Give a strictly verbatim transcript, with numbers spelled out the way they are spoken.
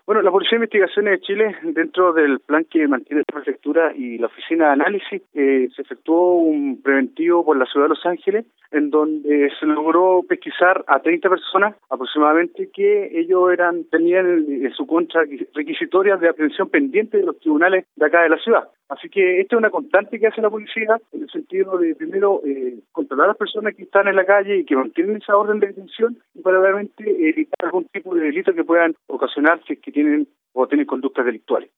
Bueno, la Policía de Investigaciones de Chile, dentro del plan que mantiene la prefectura y la oficina de análisis, eh, se efectuó un preventivo por la ciudad de Los Ángeles, en donde se logró pesquisar a treinta personas aproximadamente que ellos eran tenían en su contra requisitorias de aprehensión pendientes de los tribunales de acá de la ciudad. Así que esta es una constante que hace la policía en el sentido de, primero, eh, controlar a las personas que están en la calle y que mantienen esa orden de detención y para realmente evitar algún tipo de delito que puedan ocasionar si es que tienen o tienen conductas delictuales.